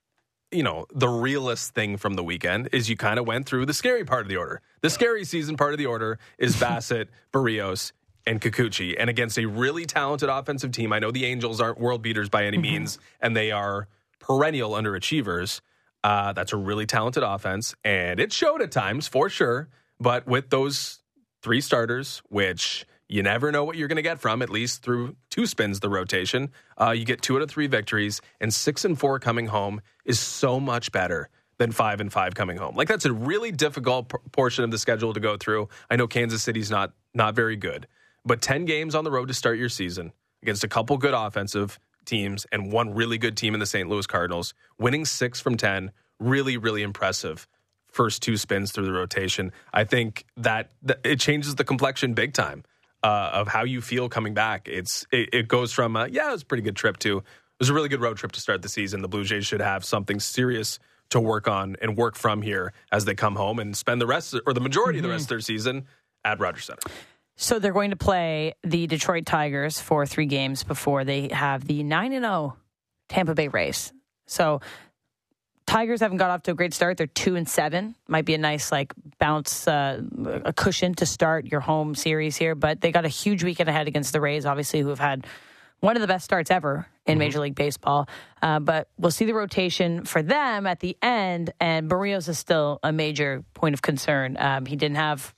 the realest thing from the weekend is you kind of went through the scary part of the order. The scary season part of the order is Bassett, Berríos, and Kikuchi. And against a really talented offensive team, I know the Angels aren't world beaters by any means, and they are perennial underachievers. That's a really talented offense, and it showed at times, for sure. But with those 3 starters, which you never know what you're going to get from, at least through 2 spins the rotation, you get 2 out of 3 victories, and 6-4 coming home is so much better than 5-5 coming home. Like, that's a really difficult portion of the schedule to go through. I know Kansas City's not very good. But 10 games on the road to start your season against a couple good offensive teams and one really good team in the St. Louis Cardinals, winning 6 from 10, really, really impressive first 2 spins through the rotation. I think that it changes the complexion big time of how you feel coming back. It goes from, it was a pretty good trip to, it was a really good road trip to start the season. The Blue Jays should have something serious to work on and work from here as they come home and spend the rest or the majority of the rest of their season at Rogers Center. So they're going to play the Detroit Tigers for 3 games before they have the 9-0 Tampa Bay Rays. So Tigers haven't got off to a great start. They're 2-7. Might be a nice bounce, a cushion to start your home series here. But they got a huge weekend ahead against the Rays, obviously, who have had one of the best starts ever in Major League Baseball. But we'll see the rotation for them at the end. And Berríos is still a major point of concern. He didn't have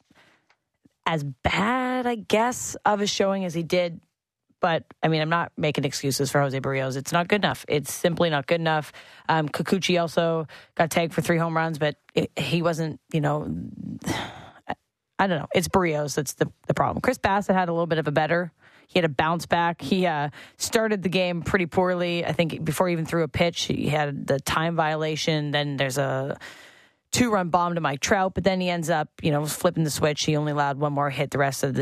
as bad, I guess, of a showing as he did. But, I mean, I'm not making excuses for Jose Berríos. It's not good enough. It's simply not good enough. Kikuchi also got tagged for 3 home runs, but he wasn't, I don't know. It's Berríos that's the problem. Chris Bassett had a little bit of he had a bounce back. He started the game pretty poorly. I think before he even threw a pitch, he had the time violation. Then there's a 2-run bomb to Mike Trout, but then he ends up, flipping the switch. He only allowed 1 more hit the rest of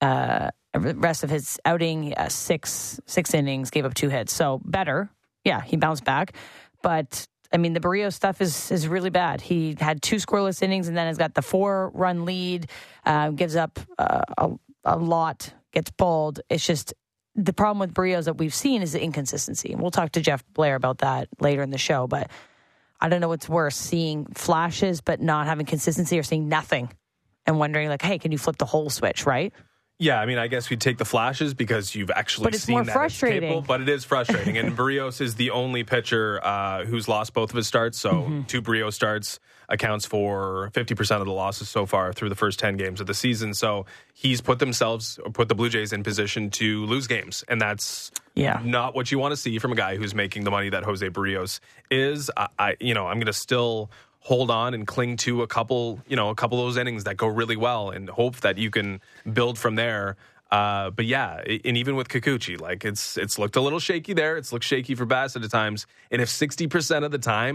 his outing, 6 innings, gave up 2 hits. So better. Yeah, he bounced back. But, I mean, the Berríos stuff is really bad. He had 2 scoreless innings and then has got the 4-run lead, gives up a lot, gets pulled. It's just the problem with Berríos that we've seen is the inconsistency. And we'll talk to Jeff Blair about that later in the show. But I don't know what's worse, seeing flashes but not having consistency or seeing nothing and wondering, hey, can you flip the whole switch, right? Yeah, I mean, I guess we'd take the flashes because you've actually seen that. But it's more frustrating. Capable, but it is frustrating. And Berríos is the only pitcher who's lost both of his starts. So 2 Berríos starts accounts for 50% of the losses so far through the first 10 games of the season. So he's put the Blue Jays in position to lose games. And that's not what you want to see from a guy who's making the money that Jose Berríos is. I'm going to still hold on and cling to a couple of those innings that go really well and hope that you can build from there. But yeah, and even with Kikuchi, it's looked a little shaky there. It's looked shaky for Bassett at times. And if 60% of the time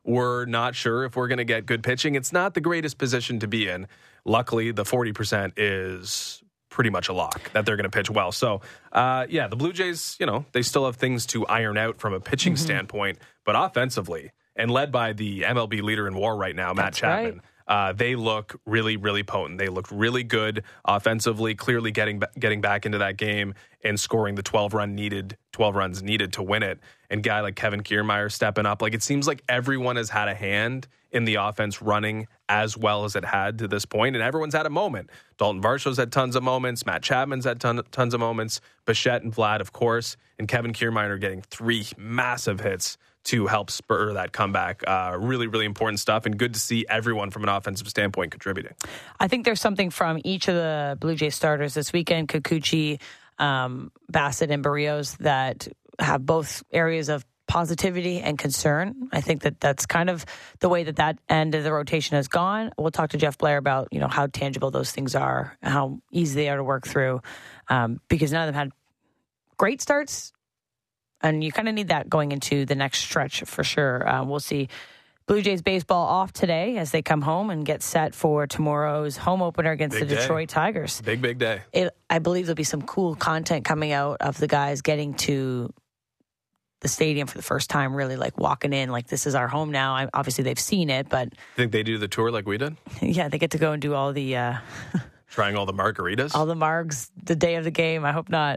we're not sure if we're going to get good pitching. It's not the greatest position to be in. Luckily, the 40% is pretty much a lock that they're going to pitch well. So, the Blue Jays, they still have things to iron out from a pitching standpoint, but offensively, and led by the MLB leader in WAR right now, Matt Chapman, they look really, really potent. They look really good offensively, clearly getting back into that game and scoring the 12 runs needed to win it. And a guy like Kevin Kiermaier stepping up. Like, it seems like everyone has had a hand in the offense running as well as it had to this point, and everyone's had a moment. Dalton Varsho's had tons of moments. Matt Chapman's had tons of moments. Bichette and Vlad, of course, and Kevin Kiermaier are getting 3 massive hits to help spur that comeback. Really, really important stuff, and good to see everyone from an offensive standpoint contributing. I think there's something from each of the Blue Jays starters this weekend, Kikuchi, Bassett, and Barrios, that have both areas of positivity and concern. I think that's kind of the way that end of the rotation has gone. We'll talk to Jeff Blair about how tangible those things are, how easy they are to work through, because none of them had great starts. And you kind of need that going into the next stretch for sure. We'll see Blue Jays baseball off today as they come home and get set for tomorrow's home opener against the Detroit Tigers. Big day. I believe there'll be some cool content coming out of the guys getting to the stadium for the first time, really like walking in, like this is our home now. Obviously, they've seen it, but... Think they do the tour like we did? Yeah, they get to go and do all the... Trying all the margaritas? All the margs the day of the game. I hope not.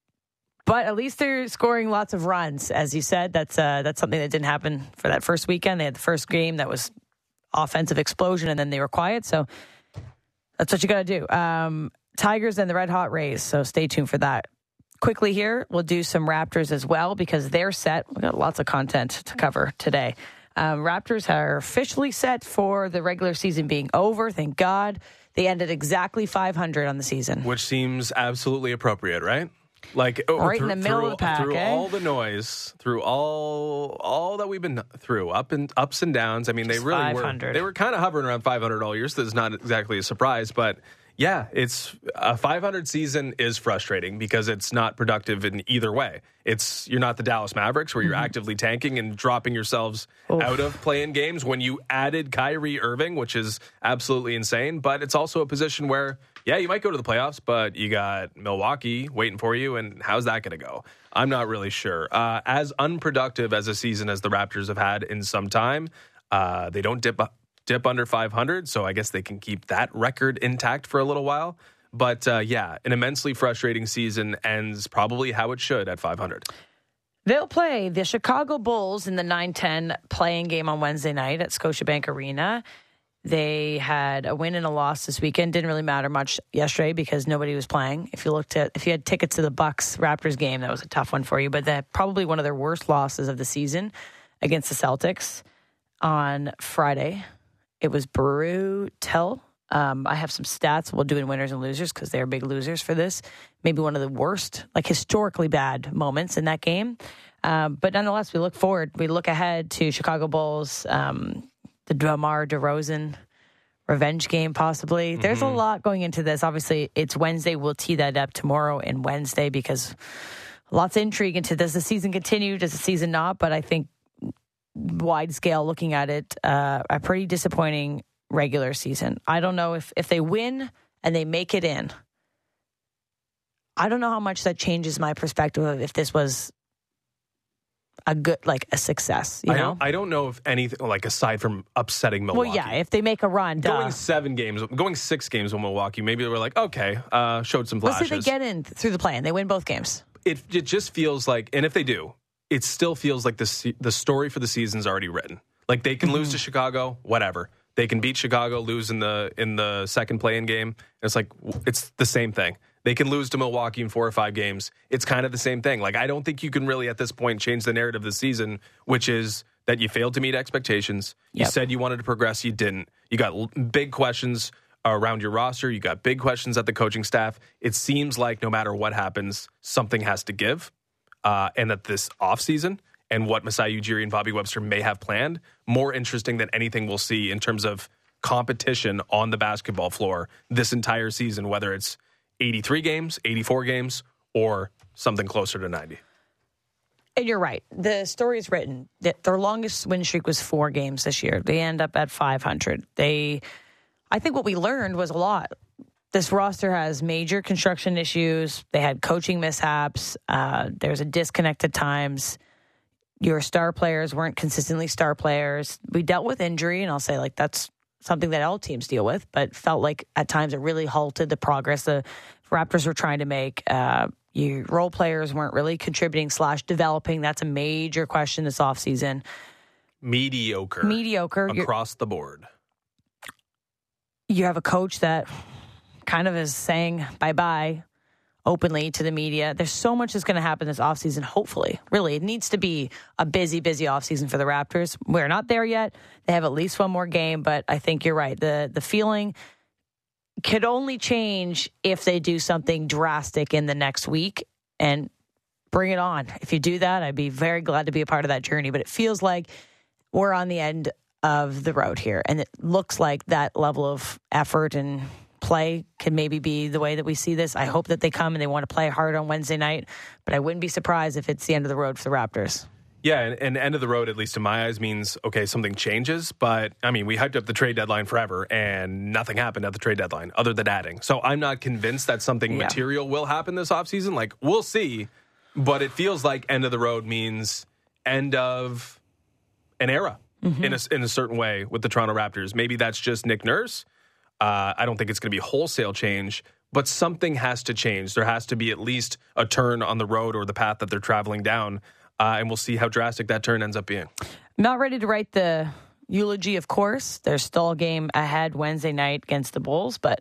But at least they're scoring lots of runs, as you said. That's something that didn't happen for that first weekend. They had the first game that was offensive explosion, and then they were quiet. So that's what you got to do. Tigers and the Red Hot Rays. So stay tuned for that. Quickly here, we'll do some Raptors as well because they're set. We've got lots of content to cover today. Raptors are officially set for the regular season being over. Thank God. They ended exactly 500 on the season, which seems absolutely appropriate, right? Like right in the middle of the pack, through all the noise, through all that we've been through, ups and downs. I mean, they really were. They were kind of hovering around 500 all year, so that's not exactly a surprise. But yeah, it's a 500 season is frustrating because it's not productive in either way. You're not the Dallas Mavericks where you're actively tanking and dropping yourselves out of playing games when you added Kyrie Irving, which is absolutely insane. But it's also a position where, yeah, you might go to the playoffs, but you got Milwaukee waiting for you, and how's that going to go? I'm not really sure. As unproductive as a season as the Raptors have had in some time, they don't dip under 500, so I guess they can keep that record intact for a little while. But an immensely frustrating season ends probably how it should at 500. They'll play the Chicago Bulls in the 9-10 playing game on Wednesday night at Scotiabank Arena. They had a win and a loss this weekend. Didn't really matter much yesterday because nobody was playing. If you had tickets to the Bucks Raptors game, that was a tough one for you. But that probably one of their worst losses of the season against the Celtics on Friday. It was brutal. I have some stats we'll do in winners and losers because they're big losers for this. Maybe one of the worst, like historically bad moments in that game. But nonetheless, we look ahead to Chicago Bulls, the DeMar DeRozan revenge game possibly. There's a lot going into this. Obviously, it's Wednesday. We'll tee that up tomorrow and Wednesday because lots of intrigue into does the season continue, does the season not? But I think wide scale looking at it, a pretty disappointing regular season. I don't know if they win and they make it in. I don't know how much that changes my perspective of if this was a success. I don't know if anything, like aside from upsetting Milwaukee. Well, yeah, if they make a run, going 6 games with Milwaukee, maybe they were like, okay, showed some flashes. Let's say they get in through the play and they win both games. It just feels like, and if they do, it still feels like the story for the season's already written. Like they can lose to Chicago, whatever. They can beat Chicago, lose in the second play-in game. It's like it's the same thing. They can lose to Milwaukee in 4 or 5 games. It's kind of the same thing. Like I don't think you can really at this point change the narrative of the season, which is that you failed to meet expectations. You said you wanted to progress, you didn't. You got big questions around your roster. You got big questions at the coaching staff. It seems like no matter what happens, something has to give. And that this offseason and what Masai Ujiri and Bobby Webster may have planned, more interesting than anything we'll see in terms of competition on the basketball floor this entire season, whether it's 83 games, 84 games, or something closer to 90. And you're right. The story is written that their longest win streak was 4 games this year. They end up at 500. I think what we learned was a lot. This roster has major construction issues. They had coaching mishaps. There's a disconnect at times. Your star players weren't consistently star players. We dealt with injury, and I'll say that's something that all teams deal with, but felt like at times it really halted the progress the Raptors were trying to make. Your role players weren't really contributing / developing. That's a major question this offseason. Mediocre across the board. You have a coach that kind of is saying bye-bye openly to the media. There's so much that's going to happen this offseason, hopefully. Really, it needs to be a busy offseason for the Raptors. We're not there yet. They have at least one more game, but I think you're right. The feeling could only change if they do something drastic in the next week, and bring it on. If you do that, I'd be very glad to be a part of that journey. But it feels like we're on the end of the road here, and it looks like that level of effort and play can maybe be the way that we see this. I hope that they come and they want to play hard on Wednesday night, but I wouldn't be surprised if it's the end of the road for the Raptors. Yeah, and end of the road, at least in my eyes, means, okay, something changes. But, I mean, we hyped up the trade deadline forever, and nothing happened at the trade deadline other than adding. So I'm not convinced that something material will happen this offseason. Like, we'll see. But it feels like end of the road means end of an era in a certain way with the Toronto Raptors. Maybe that's just Nick Nurse. I don't think it's going to be wholesale change, but something has to change. There has to be at least a turn on the road or the path that they're traveling down. And we'll see how drastic that turn ends up being. Not ready to write the eulogy, of course. There's still a game ahead Wednesday night against the Bulls, but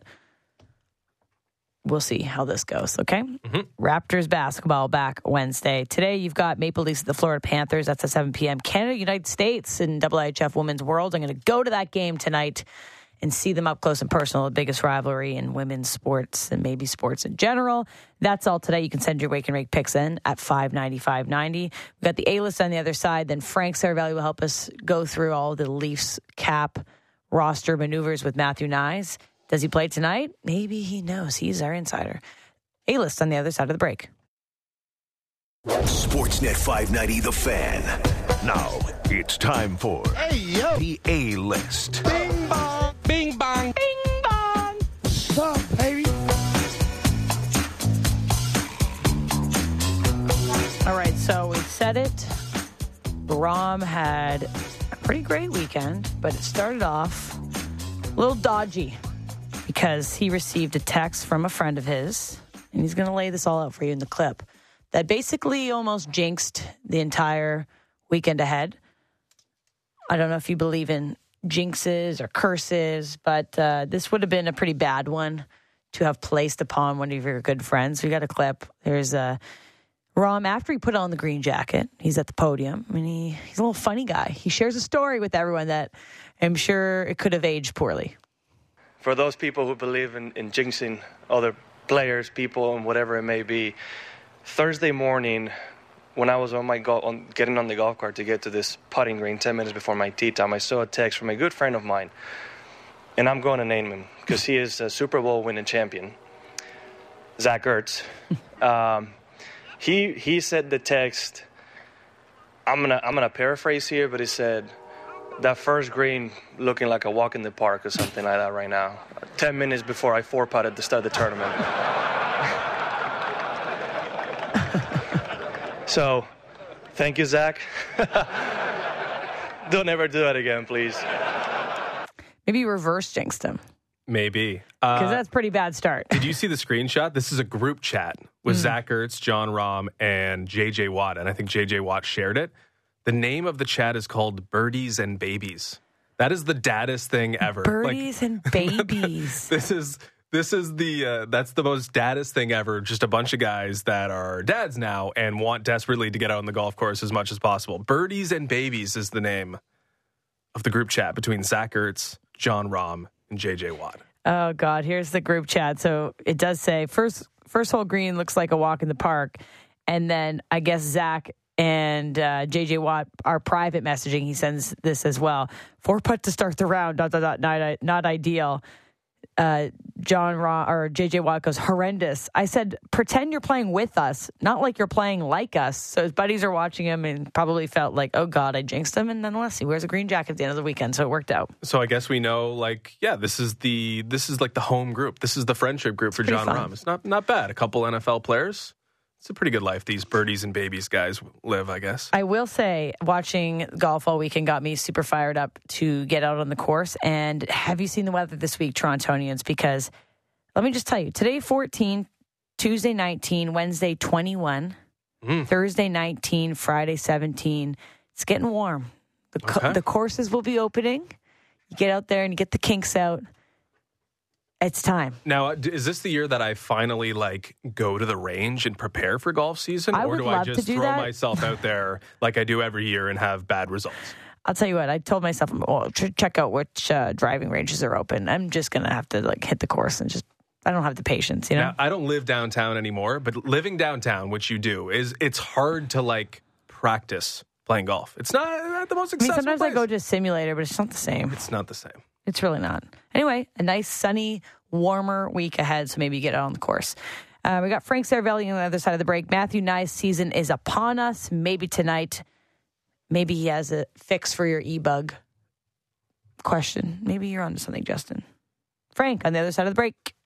we'll see how this goes, okay? Raptors basketball back Wednesday. Today, you've got Maple Leafs at the Florida Panthers. That's at 7 p.m. Canada, United States in IIHF Women's World. I'm going to go to that game tonight and see them up close and personal, the biggest rivalry in women's sports and maybe sports in general. That's all today. You can send your Wake and Rake picks in at 590-590. We've got the A-list on the other side. Then Frank Saravalli will help us go through all the Leafs cap roster maneuvers with Matthew Nyes. Does he play tonight? Maybe he knows. He's our insider. A-list on the other side of the break. Sportsnet 590 The Fan. Now it's time for the A-list. Bing bong. Bing bong. Bing bong. What's up, baby? All right, so we said it. Rom had a pretty great weekend, but it started off a little dodgy because he received a text from a friend of his, and he's going to lay this all out for you in the clip, that basically almost jinxed the entire weekend ahead. I don't know if you believe in jinxes or curses, but this would have been a pretty bad one to have placed upon one of your good friends. We got a clip. There's Rom, after he put on the green jacket, he's at the podium. I mean, he's a little funny guy. He shares a story with everyone that I'm sure it could have aged poorly. For those people who believe in jinxing other players, people, and whatever it may be, Thursday morning, when I was getting on the golf cart to get to this putting green 10 minutes before my tee time, I saw a text from a good friend of mine, and I'm going to name him because he is a Super Bowl winning champion, Zach Ertz. He said the text. I'm gonna paraphrase here, but he said, "That first green looking like a walk in the park or something like that right now." 10 minutes before I 4-putted to start the tournament. So, thank you, Zach. Don't ever do that again, please. Maybe you reverse jinxed him. Maybe. Because that's a pretty bad start. Did you see the screenshot? This is a group chat with Zach Ertz, John Rahm, and J.J. Watt. And I think J.J. Watt shared it. The name of the chat is called Birdies and Babies. That is the daddest thing ever. Birdies and babies. This is that's the most daddest thing ever. Just a bunch of guys that are dads now and want desperately to get out on the golf course as much as possible. Birdies and Babies is the name of the group chat between Zach Ertz, John Rahm, and J.J. Watt. Oh, God. Here's the group chat. So it does say, first hole green looks like a walk in the park. And then I guess Zach and J.J. Watt are private messaging. He sends this as well. 4-putt to start the round, ... not ideal. JJ Watt goes, horrendous. I said, pretend you're playing with us, not like you're playing like us. So his buddies are watching him and probably felt like, oh God, I jinxed him. And nonetheless, he wears a green jacket at the end of the weekend, so it worked out. So I guess we know, this is like the home group. This is the friendship group for John Rahm. It's not bad. A couple NFL players. It's a pretty good life these birdies and babies guys live, I guess. I will say, watching golf all weekend got me super fired up to get out on the course. And have you seen the weather this week, Torontonians? Because let me just tell you, today 14, Tuesday 19, Wednesday 21, Thursday 19, Friday 17. It's getting warm. The courses will be opening. You get out there and you get the kinks out. It's time. Now, is this the year that I finally go to the range and prepare for golf season? Or do I just throw myself out there like I do every year and have bad results? I'll tell you what, I told myself, check out which driving ranges are open. I'm just going to have to hit the course and I don't have the patience, Now, I don't live downtown anymore, but living downtown, which you do, it's hard to practice playing golf. It's not the most accessible sometimes place. I go to a simulator, but it's not the same. It's not the same. It's really not. Anyway, a nice, sunny, warmer week ahead, so maybe you get out on the course. We got Frank Saravelli on the other side of the break. Matthew Nye's season is upon us. Maybe tonight, maybe he has a fix for your e-bug question. Maybe you're onto something, Justin. Frank on the other side of the break.